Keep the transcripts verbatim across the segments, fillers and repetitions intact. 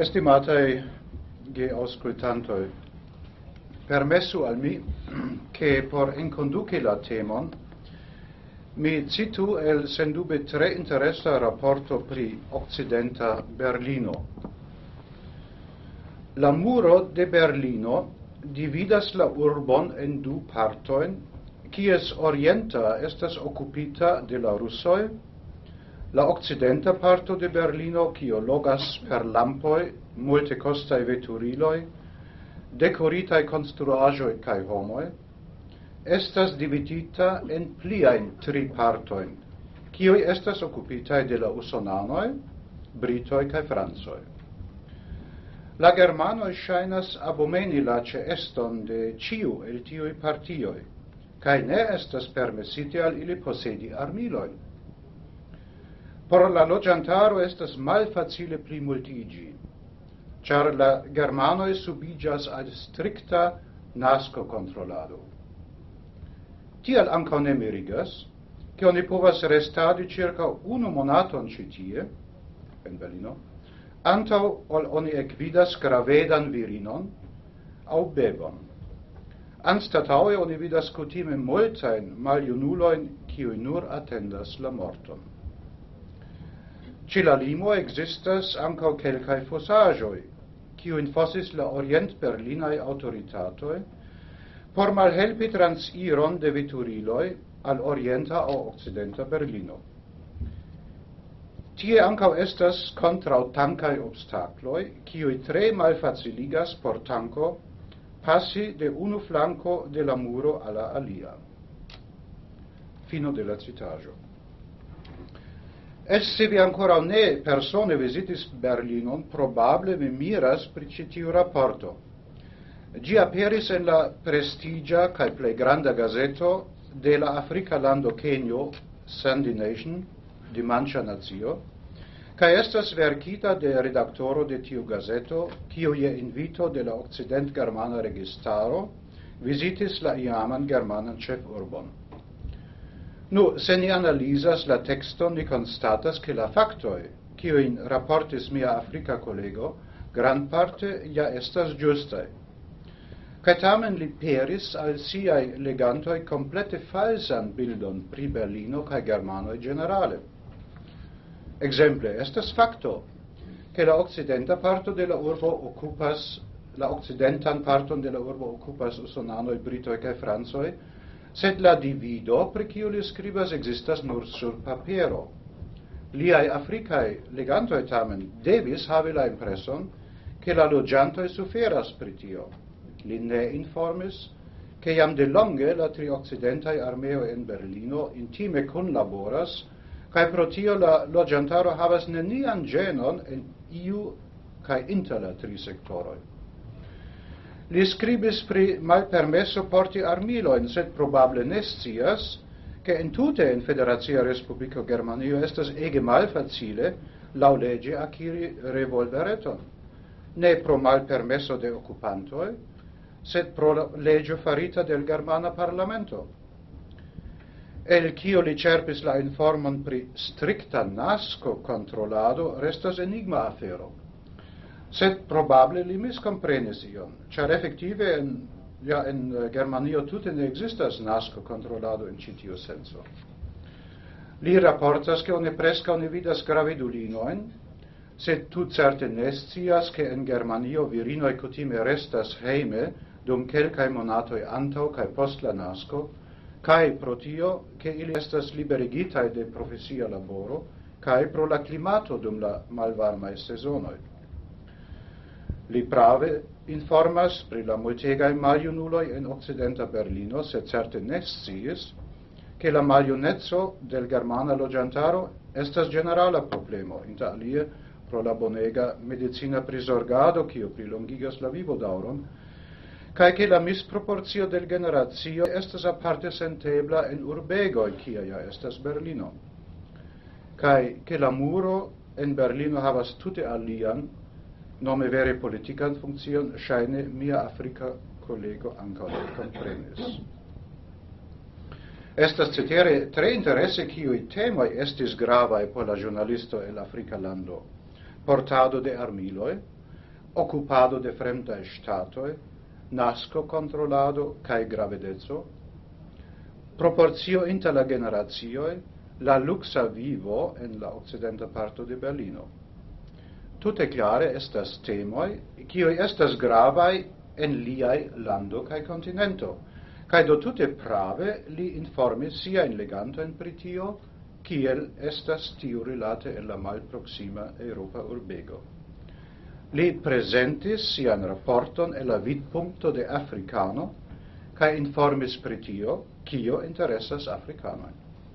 Estimatei geauscultantoi, permessu al mi che por inconduci la temon mi citu el sendube tre interessa rapporto pri Occidenta Berlino. La muro de Berlino dividas la urbon en du partoin, quies orienta estas occupita de la russoi, la occidenta parto de Berlino, quio logas per lampoi, multe costai veturiloi, decoritai construagioi cae homoi, estas dividita en pliain tri partoin, quioi estas occupitai de la usonanoi, britoi cae fransoi. La germanoi shainas abomeni la ceeston de ciu el tiui partioi, cae ne estas permessite al ili possedi armiloi. Por la logiantaro estas malfacile plimultigi, char la germanoi subigas ad stricta nasco controlado. Tial anca ne mirigas, che oni povas restadi circa unu monaton citie, en Berlino, antau ol oni ecvidas gravedan virinon, au bebon. Anstataue oni vidas cutime multain maljunuloin, kiui nur attendas la morton. Ci la limo existas ancao quelcae fossagioi, quiu infossis la orient berlinae autoritatoi, por malhelpi transiron de veturiloi al orienta au occidenta Berlino. Tie ancao estas contrau tancae obstacloi, quiui tre malfaciligas por tanco passi de unu flanco de la muro alla alia. Fino de la citajo. Es se vi ancora ne persone visitis Berlinon, probable mi miras pri citiu rapporto. Gi aperis en la prestigia cae plei granda gazeto de la Africa lando Kenio, Sunday Nation, di Mancha Nazio, cae estas verkita de redaktoro de tiu gazeto, quio je invito de la Occident Germana Registaro visitis la iaman germanan cef urbon. Nu, se ni analisas la texton, ni constatas che la factoi, quio in rapportis mia Africa collego, gran parte ja estas giustae. Cae tamen li peris al siai legantoi complete falsan bildon pri Berlino cae Germanoi generale. Exemple, estas facto, che la occidenta parto de la urbo occupas, la occidentan parton de la urbo occupas usonanoi, britoi cae fransoi, sed la divido, pri quiu li scribas, existas nur sur papero. Liai Africae legantoi tamen devis havi la impresson che la logiantoi suferas pri tio. Li ne informis che iam de longe la tri occidentae armeo in Berlino intime conlaboras, cae pro tio la logiantaro havas nenian genon en iu cae inter la tri sectoroi. Li scribis pri malpermesso porti armiloin, sed probable ne scias che in tute in Federazia Respublico Germanio estas ege malfacile lau lege acquiri revolvereton. Ne pro malpermesso de occupantoi, sed pro legio farita del Germana Parlamento. El cio li cerpis la informon pri stricta nasco controlado restas enigma afero. Sed probable li miscomprenis ion, char effective en, ja, en Germanio tute ne existas nasco controlado in citiu senso. Li rapportas che oni presca oni vidas gravidulinoin, sed tu certe ne scias che en Germanio virinoi cutime restas heime dum quelcae monatoi antau cae post la nasco, cae pro tio che ili estas liberigitai de profesia laboro, cae pro la climato dum la malvarmae sezonoi. Li prave informas pri la multegae maliunuloi in occidenta Berlino, sed certe ne sciis che la maliunezzo del germana logiantaro estas generala problemo, inter alie pro la bonega medicina prisorgado, quio prilongigas la vivodauron, cae che la misproportio del generatio estas aparte sentebla in urbegoi, quia ja estas Berlino. Cae che la muro in Berlino havas tute alian, nome vere politican funccion, shaine mia Africa collego anca ne comprenis. Estas cetere tre interesse quiui temoi estis gravae por la giornalisto el Africa lando. Portado de armiloi, occupado de fremdae statoi, nasco controllado cae gravedezo, proportio inter la generatioi, la luxa vivo en la occidenta parto de Berlino. Tute clare estas temoi, kioi estas gravai en liai lando cae continento, cae do tute prave li informis sia in legantoin pri tio, kiel estas tiu rilate en la malproxima Europa urbego. Li presentis sian rapporton en la vidpunkto de Africano, cae informis pri tio, kio interessas Africanoi.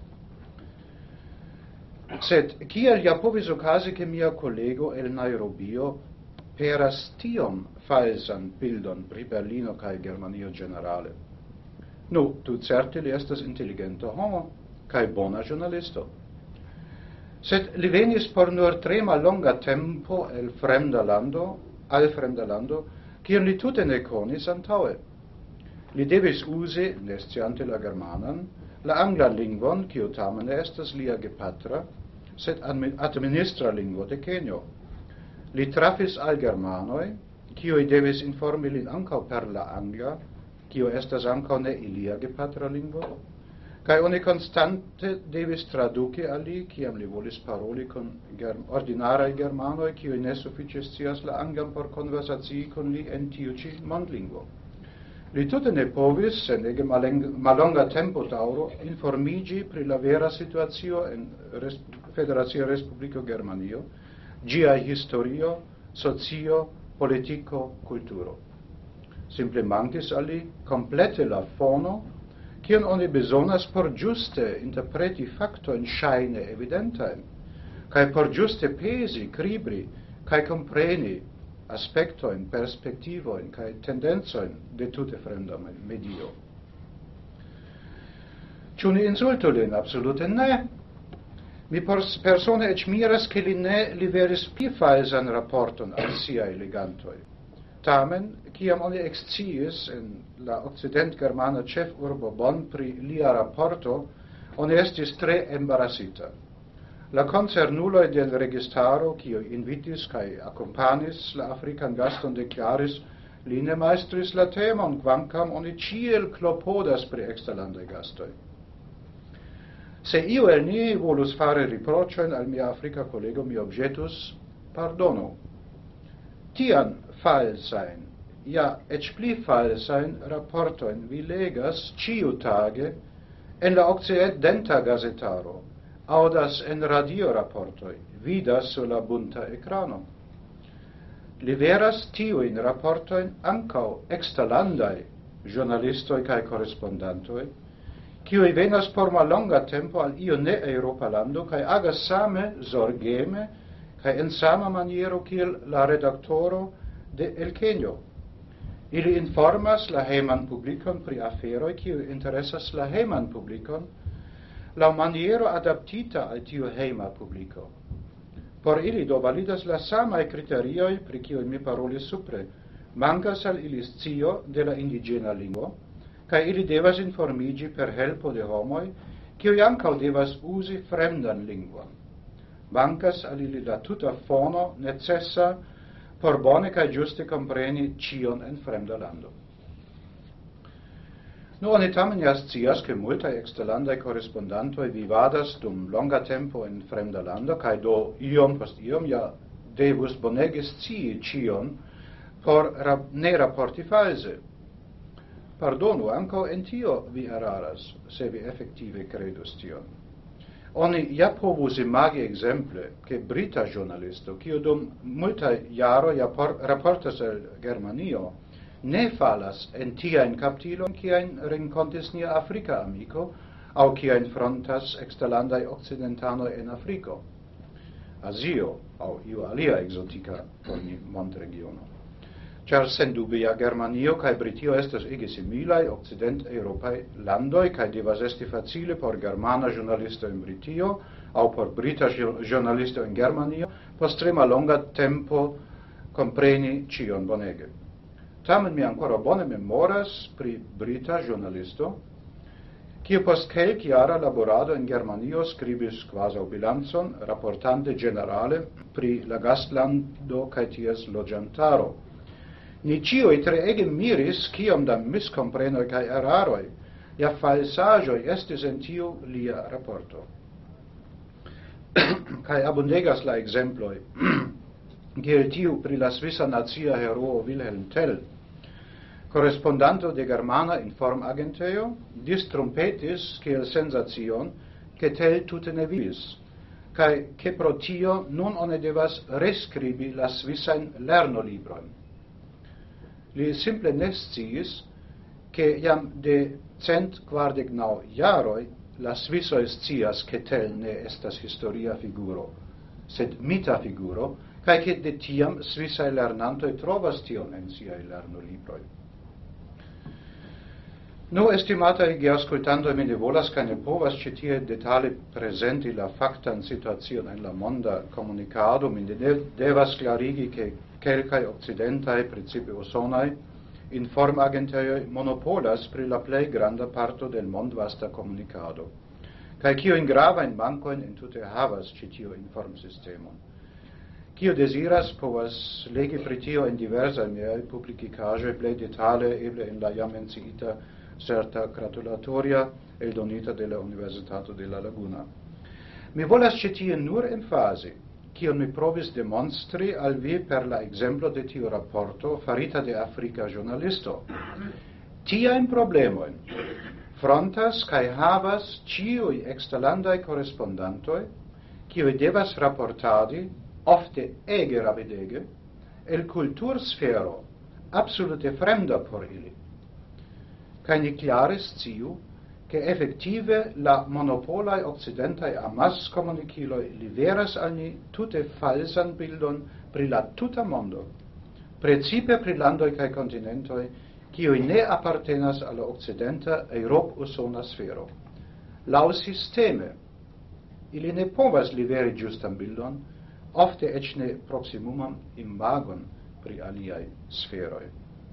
Sed, kiel ja povis ocasi che mia collego el Nairobio peras tiom falsan bildon pri Berlino cae Germanio generale? Nu, tu certe li estas intelligenta homo, cae bona giornalisto. Sed li venis por nur tre mallonga tempo el fremda lando, al fremda lando, kion li tute ne conis antaue. Li devis usi, nesciante la germanan, la angla lingvon, kio tamen estas lia gepatra, sed administra lingvo de Kenjo. Li trafis al germanoi, kioi devis informi lin ancau per la angla, kio estas ancau ne ilia gepatra lingvo, kai oni constante devis traduci al li, kiam li volis paroli con ger ordinarai germanoi, kioi ne sufficie scias la anglan por conversacii con li en tiu ci mondlingvo. Li tute ne povis, en ege malonga tempo dauro, informigi pri la vera situatio en res Federacia Respublico Germanio, gia historio, socio, politico, culturo. Simple mankis al li complete la fono, kion oni besonas por giuste interpreti factoin shaine evidentaim, cae por giuste pesi, cribri, cae compreni aspectoin, perspektivoin, cae tendenzoin de tute fremda medio. Ciu ni insultu lin? Absolute ne. Mi persone ec miras che li ne liveris pli falsan rapporton al siai legantoi. Tamen, ciam oni exciis in la occident-germana cef urbo Bonn pri lia rapporto, oni estis tre embarasita. La concernuloi del registaro, cio invitis cae accompagnis la African gaston, declaris, li ne maestris la temon, quancam oni ciel clopodas pri extralandai gastoi. Se io el ni volus fare riprocioin al mia Africa collego, mi objetus, pardono. Tian falsain, ja, ec pli falsain rapportoin vi legas ciu tage en la occidenta gazetaro, audas en radio rapportoi, vidas sur la bunta ecrano. Liveras tiuin rapportoin ancau extralandai giornalistoi cae correspondantoi, kiui venas por malonga tempo al io ne Europa lando, cae agas same zorgeme, cae en sama maniero kiel la redaktoro de El Kenjo. Ili informas la heiman publicon pri aferoi, kiui interessas la heiman publicon, la maniero adaptita al tiu heima publico. Por ili do validas la samae criterioi pri kiui mi parolis supre, mancas al ili scio de la indigena lingvo, cae ili devas informigi per helpo de homoi, kiui ancau devas usi fremdan lingvon. Mancas al ili la tuta fono necessa por bone cae giuste compreni cion en fremda lando. Nu, oni tamen ja scias, che multae extralandai correspondantoi vivadas dum longa tempo in fremda lando, cae do iom post iom ja devus bonege scii cion por rap ne rapporti false. Pardonu, ancao en tio vi eraras, se vi effective credus tion. Oni ja povus imagi exemple, che brita giornalisto, cio dum multae jaro ja rapportas el Germanio, ne falas en tia in captilon, ciain rencontis nia Africa amico, au ciain frontas extralandai occidentanoi en Africo, Asio, au iu alia exotica montregiono. Char sen dubia Germanio cae Britio estas ege similae occident Europae landoi, cae devas esti facile por germana giornalisto in Britio, au por brita giornalisto in Germanio, post tre malonga tempo compreni cion bonege. Tamen mi ancora bone memoras pri brita giornalisto, kiu post kelkjara laborado en Germanio skribis kvazaŭ bilancon, raportante generale pri la gastlando kaj ties loĝantaro. Ni ĉiuj treege miris, kiom da miskomprenoj kaj eraroj, ja falsaĵoj estis en tiu lia raporto. Kaj abundegas la ekzemploj, kiel tiu pri la svisa nacia heroo Wilhelm Tell, correspondanto de Germana informagentejo, distrumpetis kiel sensacion, ke Tell tute ne vivis, kaj ke pro tio nun oni devas reskribi la svisajn lernolibrojn. Li simple ne sciis, ke jam de cent kvardek naŭ jaroj la svisoj scias, ke Tell ne estas historia figuro, sed mita figuro, kaj ke de tiam svisaj lernantoj trovas tion en siaj lernolibroj. Nu, estimataj geaŭskultantoj, mi ne volas kaj ne povas ĉi tie detale prezenti la faktan situacion en la monda komunikado. Mi ne devas klarigi, ke kelkaj okcidentaj, precipe usonaj, informagentejoj monopolas pri la plej granda parto del mondvasta komunikado, kaj kiujn gravajn mankojn entute havas ĉi tiu informsistemon. Kiu deziras, povas legi pri tio en diversaj miaj publikikaĵoj plej detale, eble en la jam menciita certa gratulatoria eldonita de la Universitato de la Laguna. Mi volas ĉi tie nur emfazi, kion mi provis demonstri al vi per la ekzemplo de tiu raporto farita de afrika ĵurnalisto. Tiajn problemojn frontas kaj havas ĉiuj eksterlandaj korespondantoj, kiuj devas raportadi, ofte ege rapidege, el kultursfero absolute fremda por ili. Kaj ni klare sciu, ke efektive la monopolaj okcidentaj amaskomunikiloj liveras al ni tute falsan bildon pri la tuta mondo, precipe pri landoj kaj kontinentoj, kiuj ne apartenas al la okcidenta eŭrop-usona sfero. Laŭ sisteme, ili ne povas liveri ĝustan bildon, ofte eĉ ne proksimuman imagon pri aliaj sferoj.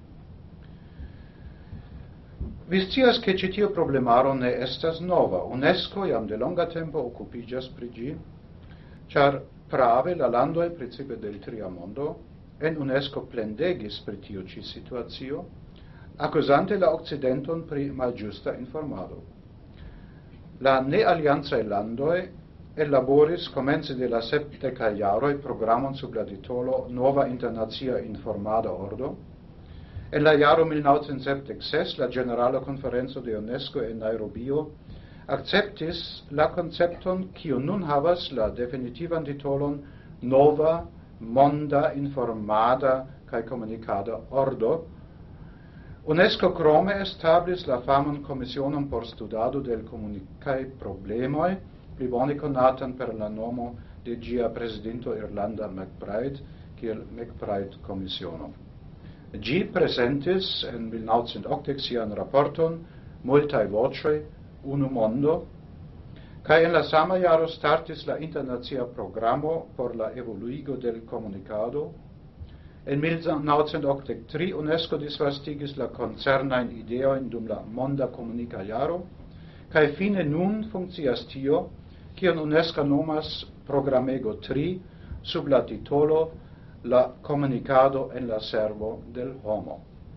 Vi scias, ke ĉi tiu problemaro ne estas nova. UNESCO jam de longa tempo okupiĝas pri ĝi, ĉar prave la landoj precipe del tria mondo en UNESCO plendegis pri tiu ĉi situacio, akuzante la okcidenton pri malĝusta informado. La nealiancaj landoj elaboris komence de la sepdekaj jaroj programon sub la titolo Nova Internacia Informada Ordo. En la jaro mil naŭcent sepdek ses la Ĝenerala Konferenco de UNESCO en Nairobio akceptis la koncepton, kiu nun havas la definitivan titolon Nova Monda Informada kaj Komunikada Ordo. UNESCO krome establis la faman Komisionon por studado del komunikaj problemoj, pli bone konatan per la nomo de ĝia prezidanto Irlanda McBride, kiel McBride Komisiono. Ĝi presentis en mil naŭcent okdek sian raporton Multaj voĉoj, unu mondo, kaj en la sama jaro startis la internacia programo por la evoluigo del komunikado. En mil naŭcent okdek tri UNESCO disvastigis la koncernajn ideojn dum la monda komunika jaro, kaj fine nun funkcias tio, kion UNESCO nomas Programego tri, sub la titolo La komunikado en la servo del homo.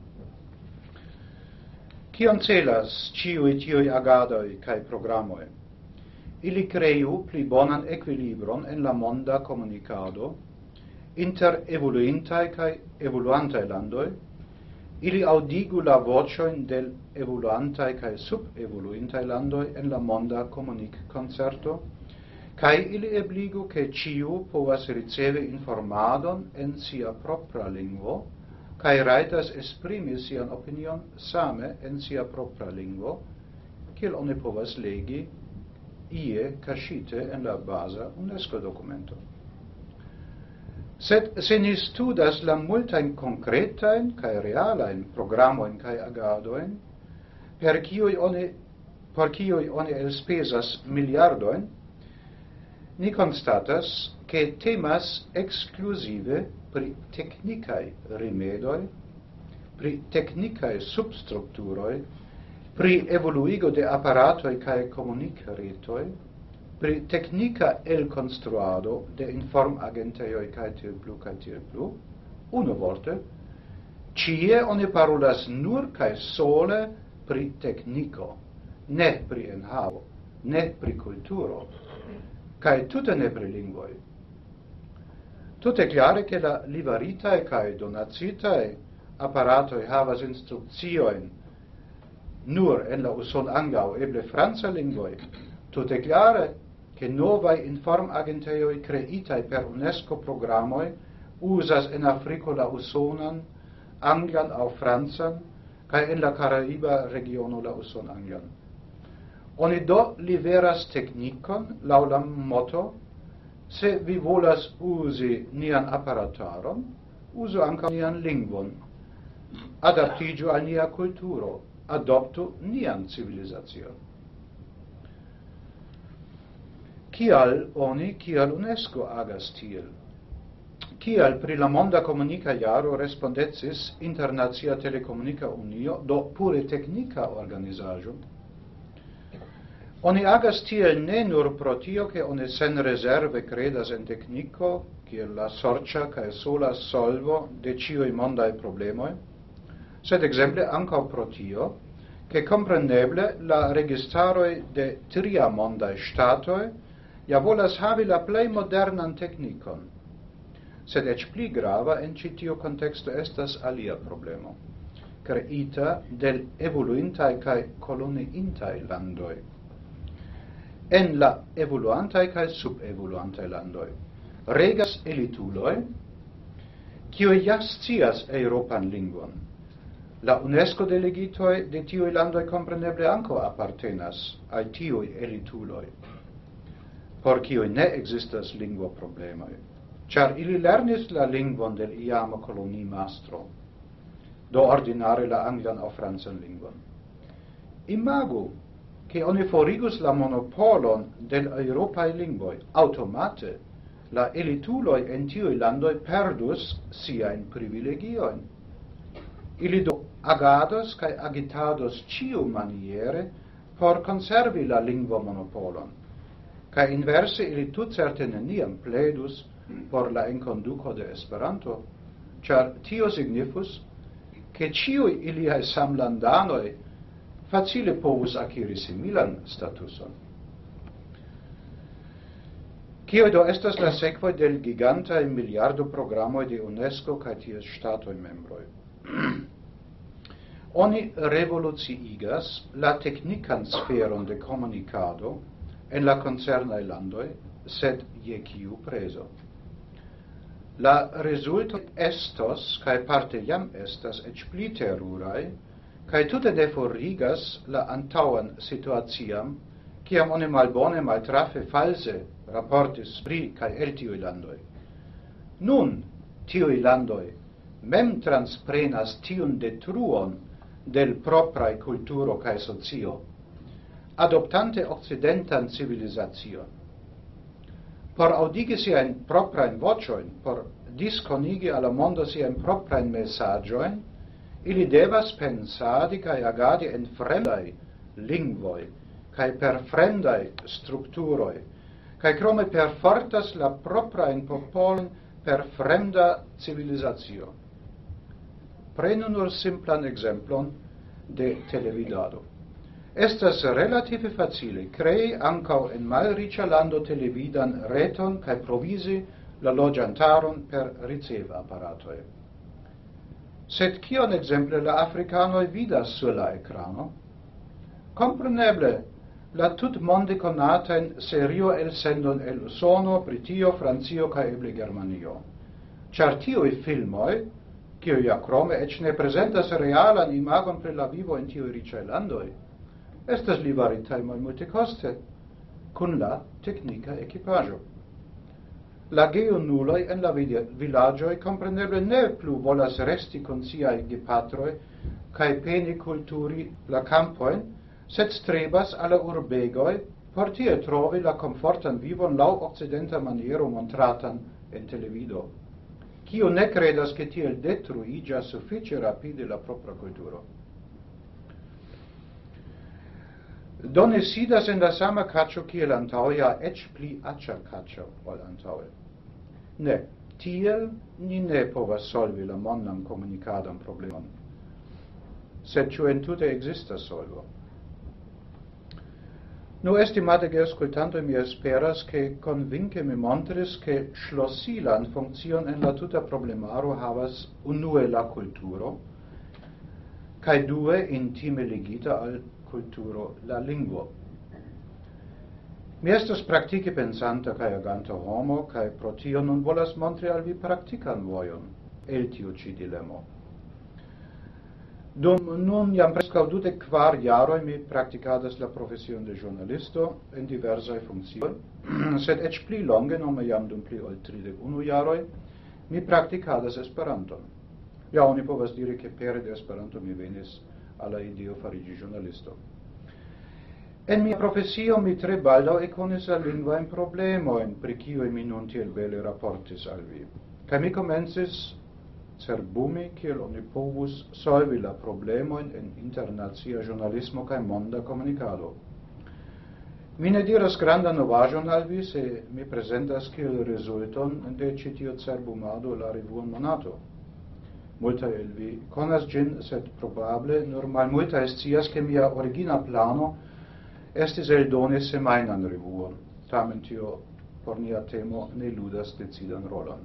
Kion celas ĉiuj tiuj agadoj kaj programoj? Ili kreu pli bonan ekvilibron en la monda komunikado inter evoluintaj kaj evoluantaj landoj. Ili aŭdigu la voĉojn del evoluantaj kaj subevoluintaj landoj en la monda komunikkoncerto, kaj ili ebligu, ke ĉiu povas ricevi informadon en sia propra lingvo, kaj rajtas esprimi sian opinion same en sia propra lingvo, kiel oni povas legi ie kaŝite en la baza UNESCO-dokumento. Sed se ni studas la multajn konkretajn kaj realajn programojn kaj agadojn, per kiuj oni, por kiuj oni elspezas miliardojn, ni konstatas, ke temas ekskluzive pri teknikaj rimedoj, pri teknikaj substrukturoj, pri evoluigo de apparatoi cae comunicaretoi, pri technica el construado de inform agenteioi cae til plu cae til plu, uno vorte, cie oni parolas nur cae sole pri technico, ne pri enhavo, ne pri culturo, cae tute ne pri lingvoi. Tute clare che la livaritae cae donacitae apparatoi havas instructioin nur en la uson angau, eble franca lingvoi, tute clare che novae informagenteioi creitai per UNESCO programoi usas en Africo la usonan, anglan au francan, cae en la Caraiba regiono la uson anglan. Oni do liveras technicon lau la motto: se vi volas usi nian apparataron, uso anca nian lingvon. Adaptigio al nia culturo, adoptu nian civilizacion. Kial oni, kial UNESCO agas tiel? Kial pri la monda comunica iaro respondetsis Internacia Telecomunica Unio, do pure technica organizajo? Oni agas tiel ne nur pro tio che oni sen reserve credas en technico, kiel la sorcia cae sola solvo de ciui mondae problemoi, sed exemple ancao pro tio, che compreneble la registaroi de tria mondae statoi ja volas havi la plei modernan technicon. Sed ec pli grava en citio contexto estas alia problemo, creita del evoluintai cae coloniintai landoi. En la evoluantai cae subevoluantai landoi regas elituloi, cio ja scias Europan lingvon. La UNESCO delegitoi de tiui landoi compreneble anco appartenas al tiui elituloi, por kiui ne existas lingua problemoi, char ili lernis la lingvon del iama coloni mastro, do ordinare la anglan au francan lingvon. Imagu che oni forigus la monopolon del Europae lingvoi, automate la elituloi en tiui landoi perdus siain privilegioin. Ili do agados cae agitados ciu maniere por conservi la lingua monopolon, cae inverse ili tut certe neniam pledus por la enconduco de Esperanto, char tio signifus che ciui iliae samlandanoi facile povus acquiri similan statuson. Cio do estas la sequoi del gigantae miliardo programoi de UNESCO cae ties statoi membroi? Oni revoluciigas la technican sferon de comunicado en la concernae landoi, sed je ciu preso. La resulto estos, cae parte jam estas, ec pli terurae, cae tute deforigas la antauan situatiam, ciam oni malbone maltrafe false rapportis pri cae el tiui landoi. Nun, tiui landoi mem transprenas tiun detruon del proprae culturo cae socio, adoptante occidentan civilisation. Por audigi siain proprain vocioin, por disconigi alla mondo siain proprain messagioin, ili devas pensadi cae agadi en fremdai lingvoi, cae per fremdai structuroi, cae crome per fortas la proprain popolon per fremda civilisatio. Prenu nur simplan exemplon de televidado. Estas relative facile crei ancau en malricia lando televidan reton cae provisi la logiantaron per riceva apparatoi. Sed cion exemple la africanoi vidas sur la ecrano? Compreneble, la tut monde conaten serio el sendon el Usono, Britio, Francio cae eble Germanio. Char tioi filmoi, cio ja crome ec ne presentas realan imagon pri la vivo in tioi ricae landoi, estas livaritae malmulte coste, cun la technica equipaggio. La geonuloi en la villagioi compreneble ne plu volas resti con siae gepatroi cae peni culturi la campoin, sed strebas alla urbegoi por tie trovi la comfortan vivon lau occidenta maniero montratan en televido. Cio ne credas che tiel detruigia suffice rapide la propria culturo. Do ne sidas en la sama caccio kiel antaue, ja ec pli acia caccio ol antaue. Ne, tiel ni ne povas solvi la mondan comunicadam problemon. Sed ciu entute existas solvo. Nu, estimate geauscultantoi, mi esperas che convince mi montris che schlossilan funccion en la tuta problemaro havas unue la culturo, cae due intime ligita al culturo la lingvo. Mi estas practice pensanta cae aganta homo, cae pro tio non volas montri al vi practican voion el tiu ci dilemo. Dum nun jam prescau dudec quar jaroi mi practicadas la profession de giornalisto in diversae funccioi, sed ec pli longe, nome jam dum pli ol tridec unu jaroi, mi practicadas Esperanton. Ja, oni povas diri che pere de Esperanto mi venis alla ideo farigi giornalisto. En mia professio mi tre baldau econis al lingvain problemoin, pri kiui mi nun tiel bele rapportis al vi. Ca mi comencis cerbumi, kiel oni povus solvi la problemoin en internazia giornalismo cae monda comunicado. Mi ne diras granda novajon al vi, se mi presentas kiel resulton de citio cerbumado la revuon Monato. Multa el vi conas gin, sed probable nur malmulta scias che mia origina plano estis eldoni semainan revuon, tamen tio por nia temo ne ludas decidan rolon.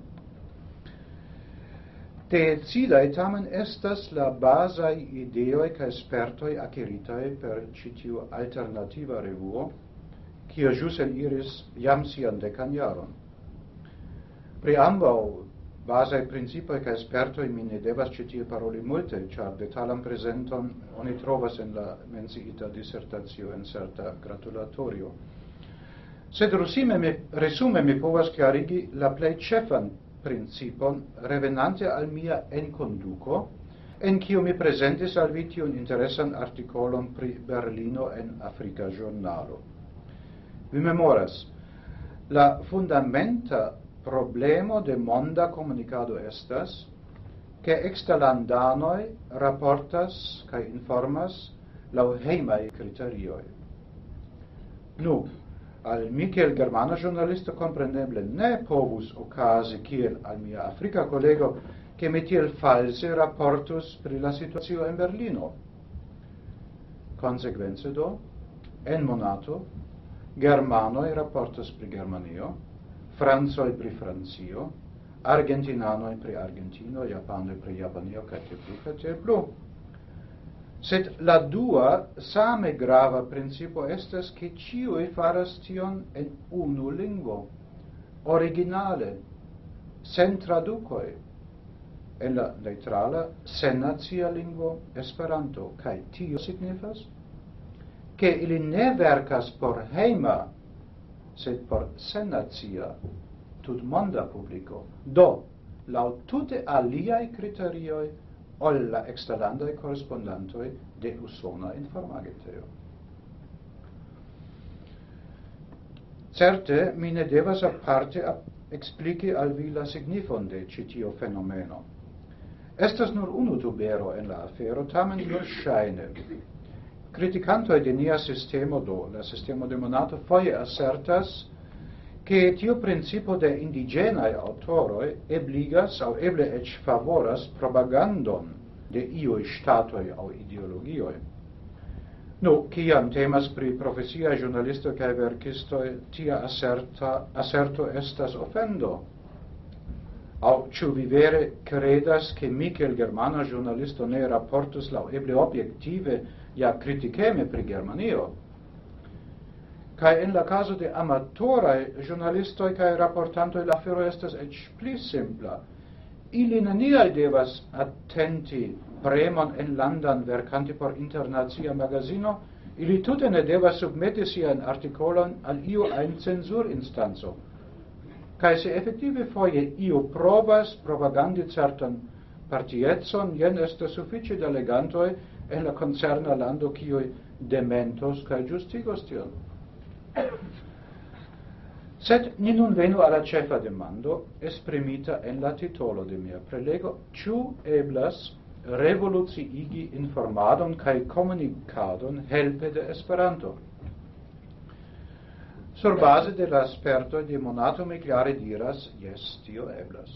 Decidae tamen estas la basai ideoi ca espertoi acquiritae per citiu alternativa revuo, cia jus eliris jam sian decan jaron. Pri ambau basai principoi ca espertoi mi ne devas citie paroli multe, char detalam presenton oni trovas en la menciita dissertatio en certa gratulatorio. Sed rusime mi, resume mi povas clarigi la plei cefan principon revenante al mia enconduco, en kiu mi presentis al vi tiun interesan articolon pri Berlino en Africa Giornalo. Vi memoras, la fundamenta problemo de monda comunicado estas che extralandanoi rapportas cae informas lau heimai criterioi. Nu, al mi kiel germana giornalisto compreneble ne povus ocasi kiel al mia Africa collego che mi tiel false rapportus pri la situatio in Berlino. Consequenze do, en Monato, germanoi rapportas pri Germanio, Franzoi pri Francio, Argentinanoi pri Argentino, Japanoi pri Japanio, ca te plu, ca te plu. Sed la dua, same grava principio estas che ciui faras tion en unu lingvo, originale, sen traducoi, en la neutrala, sen nacia lingvo Esperanto, cae tio signifas che ili ne vercas por heima, sed por sennacia tut monda publico. Do, lau tute aliai criterioi ol la extralandai correspondantoi de usona informagiteo. Certe, mi ne devas aparte explici al vi la signifon de citio fenomeno. Estas nur unu tubero en la afero, tamen nur shaine. Criticantoi de nia sistemo do, la sistemo de Monato, foie assertas che tio principio de indigenae autoroi ebligas au eble ec favoras propagandon de ioi statoi au ideologioi. Nu, ciam temas pri profesia giornalisto cae verkistoi, tia asserta, asserto estas offendo. Au ciu vi vere credas che mi kiel germana giornalisto ne rapportus lau eble objective ja criticeme pri Germanio. Cae in la caso de amatorae giornalistoi cae rapportantoi la afero estas ec pli simpla. Ili neniai devas attenti premon en landan vercanti por internazia magazino, ili tute ne devas submeti sian articolon al iu ein censur instanzo. Cae se effective foie iu provas propagandi certan partietson, jen estas sufficie da legantoi en la concerna lando kiui dementos cae justigos tion. Sed ni nun venu alla cefa demando, esprimita en la titolo de mia prelego, ciu eblas revoluciigi informadon kaj komunikadon helpe de Esperanto. Sur base de la sperto de Monato mi klare diras, jes, tio eblas.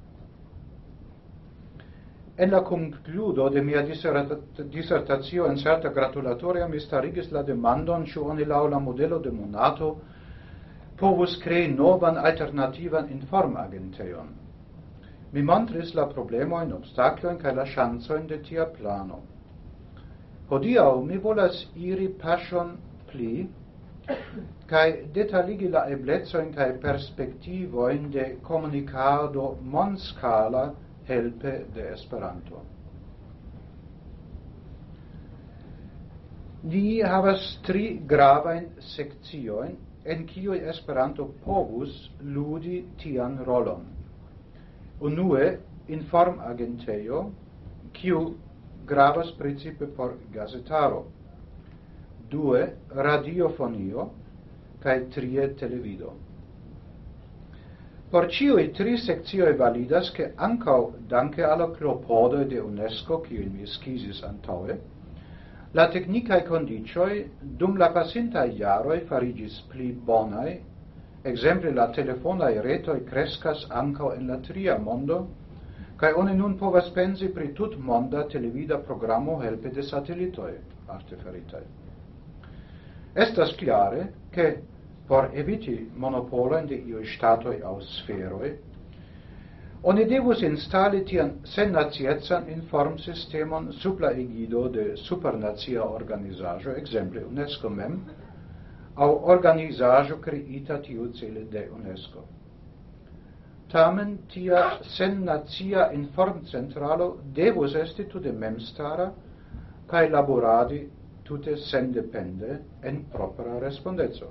En la concludo de mia dissertatio en certa gratulatoria mi starigis la demandon, ĉu oni laŭ la modelo de Monato povus crei novan alternativan informagentejon. Mi montris la problemojn, obstaklojn kaj la ŝancojn de tia plano. Hodiaŭ mi volas iri paŝon pli kaj detaligi la eblecojn kaj perspektivojn de komunikado mondskala helpe de Esperanto. Ni havas tri gravajn sekciojn en kiuj Esperanto povus ludi tian rolon. Unue, informagentejo, kiu gravas precipe por gazetaro. Due, radiofonio, kaj trie televido. Por ciui tri sectioi validas che ancau danke alla clopodoi de UNESCO, kiuin mi scisis antaue, la technicae condicioi dum la pasintae jaroi farigis pli bonai, exemple la telefonae retoi crescas ancau en la tria mondo, cae oni nun povas pensi pri tut monda televida programo helpe de satellitoi artefaritae. Estas clare che por eviti monopoloin de iui statoi au sferoi, oni devus installi tian sennaziezan informsystemon sub la egido de supernazia organizajo, exemple UNESCO mem, au organizajo creita tiu cele de UNESCO. Tamen tia sennazia informcentralo devus esti tutte memstara cae laboradi tutte sendepende en propria respondezo.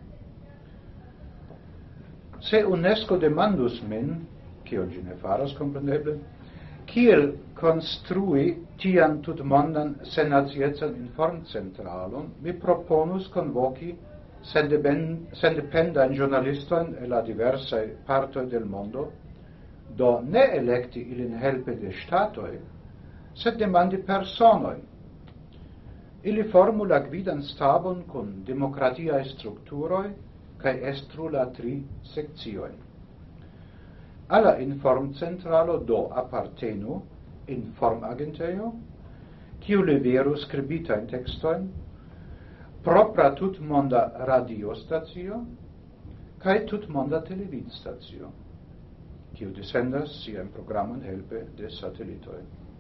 Se UNESCO demandus min, cio gi ne faras compreneble, kiel construi tian tutmondan sennaziezan informcentralon, mi proponus convoci sendependan giornalistoin e la diversae partoi del mondo, do ne electi ilin helpe de statoi, sed demandi personoi. Ili formula gvidan stabon con democratiae structuroi, cae estru la tri sectioi. Alla informcentralo do appartenu informagentejo, kiu liveru scribitain textoin, propra tutmonda radiostacio, cae tutmonda televidstacio, kiu descendas sian programon helpe de satellitoi.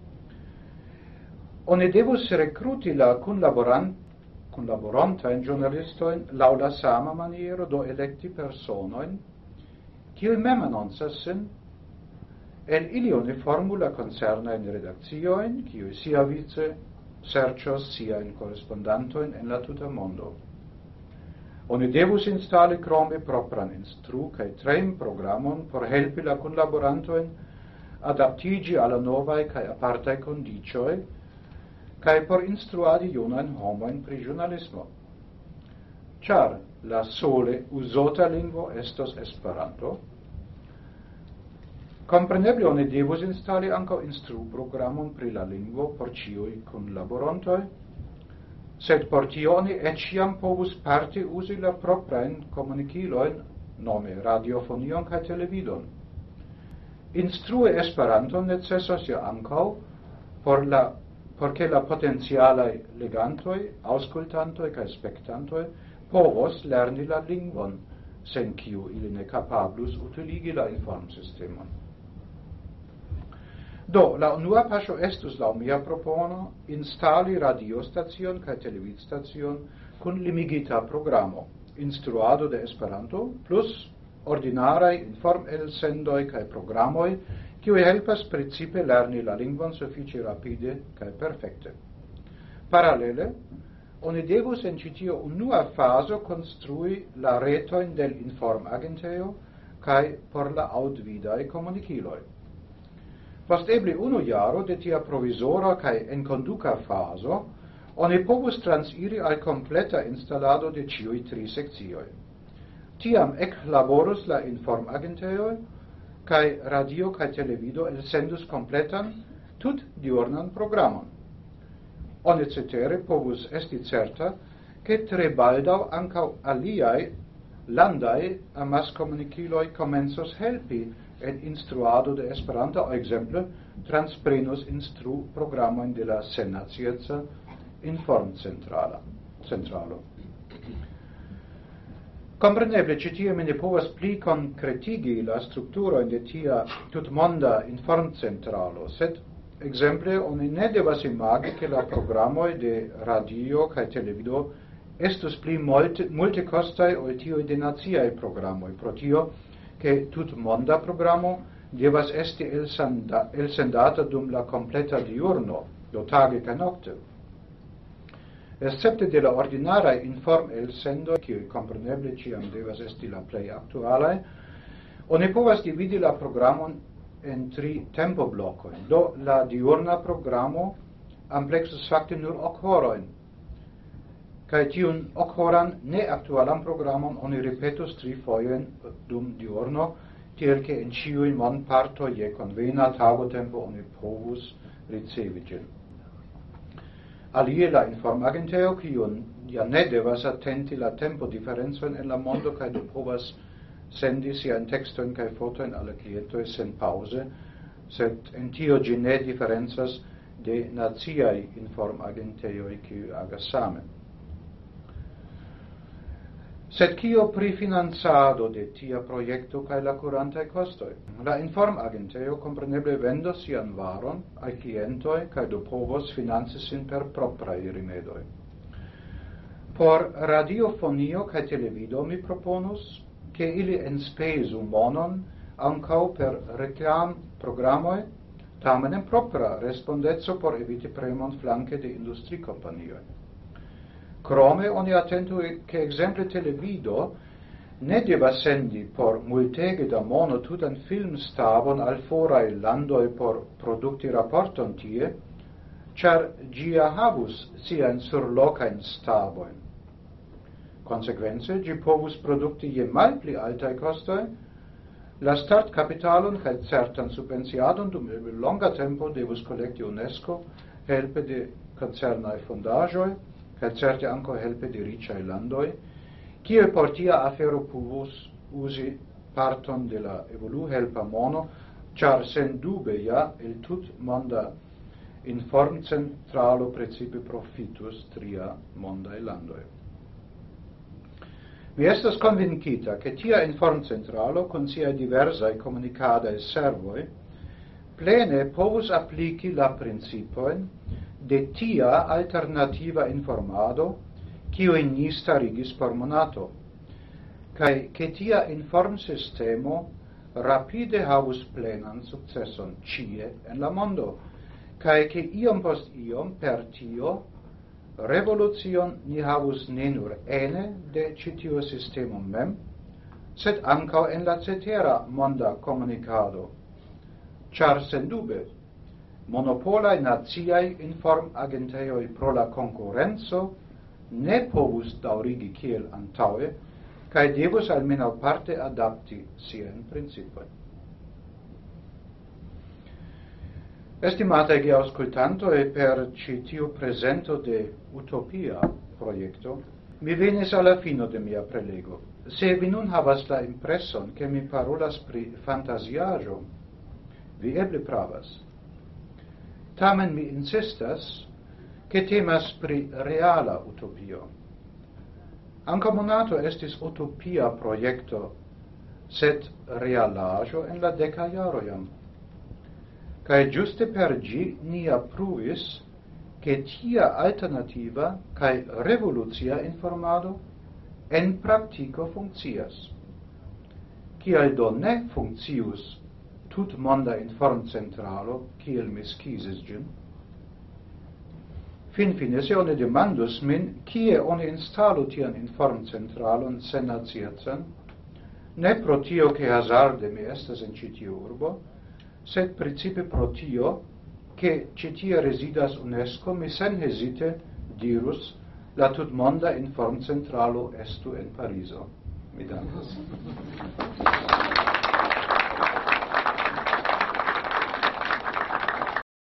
Oni devus recruti la kunlaborant kunlaborantain giornalistoin lau la sama maniero do electi personoin, kiui mem annonsas sin, el ili oni formula concerna in redactioin, kiui sia vice sercios sia in correspondantoin en la tuta mondo. Oni devus installi crome propran instru cae train programon por helpi la kunlaborantoin adaptigi alla novae cae apartae condicioi, cae por instruadi junain homoin pri giornalismo. Char la sole usota lingvo estos Esperanto, compreneble oni devus installi anco instru programon pri la lingvo por ciui kunlaborantoi, sed por tio oni eciam povus parte usi la proprain comuniciloin, nome radiofonion cae televidon. Instrue Esperanton necessas ja anco por la porque la potentialae legantoi, auscultantoi cae spectantoi povos lerni la lingvon, sen kiu ili ne capablus utiligi la informsystemon. Do, la unua pasio estus la mia propono installi radiostacion cae televidstacion cun limigita programo, instruado de Esperanto, plus ordinarae inform-elsendoi cae programoi, kiui helpas principe lerni la lingvon suffice rapide cae perfecte. Parallele, oni devus en citio unua faso construi la retoin del informagenteo cae por la audvidae comuniciloi. Post ebli unu jaro de tia provisora cae enconduca faso, oni povus transiri al completa installado de ciui tri sectioi. Tiam ec laborus la informagenteoi, cae radio cae televido elsendus completan tut diurnan programon. Oni cetere povus esti certa che tre baldau ancau aliai landai amas comuniciloi comensos helpi en instruado de Esperanto, exemple, transprenus instru programoin de la Senatieca informcentrala centralo. Compreneble, citie mi ne povas pli concretigi la strukturo de tia tutmonda informcentralo, sed exemple, oni ne devas imagi che la programoi de radio kaj televido estus pli multe, multe costai ol tioi de naziae programoi, pro tio che tutmonda programo devas esti elsenda, elsendata dum la completa diurno, do tage ca nocte. Excepte de la ordinara inform elsendo, qui compreneble ciam devas esti la plei actualae, oni povas dividi la programon en tri tempo blocoi. Do la diurna programo amplexus facte nur hoc horoin, kai tiun hoc horan ne actualan programon oni ripetus tri foien dum diurno, tiel che in ciui mon parto je convena tago tempo oni povus ricevi gin. Alie la informagenteo, kiun ja ne devas attenti la tempo differenzon en la mondo, kai du povas sendi sian textoin kai fotoin alle clientoi sen pause, sed en tio gi ne differenzas de naziai informagenteoi kiu agas same. Sed kio pri financado de tia projekto kaj la kurantaj kostoj? La informagenteo kompreneble vendos sian varon al klientoj kaj do povos financi sin per propraj rimedoj. Por radiofonio kaj televido mi proponus che ili enspesu monon ankaŭ per reklam programoj, tamen en propra respondeco por eviti premon flanke de industrikompanioj. Crome oni attentu che exemple televido ne devas sendi por multege da mono tutan filmstabon al forai landoi por produkti raporton tie, char gia havus sian surlocain staboin. Consequence, gi povus produkti je malpli altai costoi, la start capitalon cae certan subvenziadon dum longa tempo devus collecti UNESCO helpe de concernae fondagioi, cae certe anco helpe de ricai landoi, kie por tia afero povus usi parton de la evolu helpa mono, char sen dube ja il tut monda inform centralo precipe profitus tria mondae landoi. Mi estas convincita che tia inform centralo con sia diversae comunicadae servoi plene povus applici la principoin de tia alternativa informado kiu in ni starigis por monato, kai che tia informsistemo rapide havus plenan successon cie en la mondo, kai che iom post iom per tio revolution ni havus ne nur ene de citio sistemum mem, sed ancao en la cetera monda comunicado, char sen dube monopolae naziae inform agenteoi pro la concurrenzo ne povus daurigi kiel antaue, cae devus almeno parte adapti sien principoi. Estimatae geauscultantoi, per citiu presento de Utopia proiecto, mi venis alla fino de mia prelego. Se vi nun havas la impresson che mi parolas pri fantasiajo, vi eble pravas. Tamen mi insistas che temas pri reala utopio. Anca monato estis utopia proiecto, sed realajo en la deca jaroiam. Cae giuste per gi ni appruis che tia alternativa cae revoluzia informado en practico funccias. Cial do ne funccius tut monda inform centralo, kiel mi scisis gin? Fin fine, se oni demandus min, kie oni instalu tian inform centralon senaciecen, ne pro tio che hazarde mi estas en citiu urbo, sed principe pro tio che citia residas UNESCO, mi sen hesite dirus la tutmonda inform centralo estu en Pariso. Mi dankas.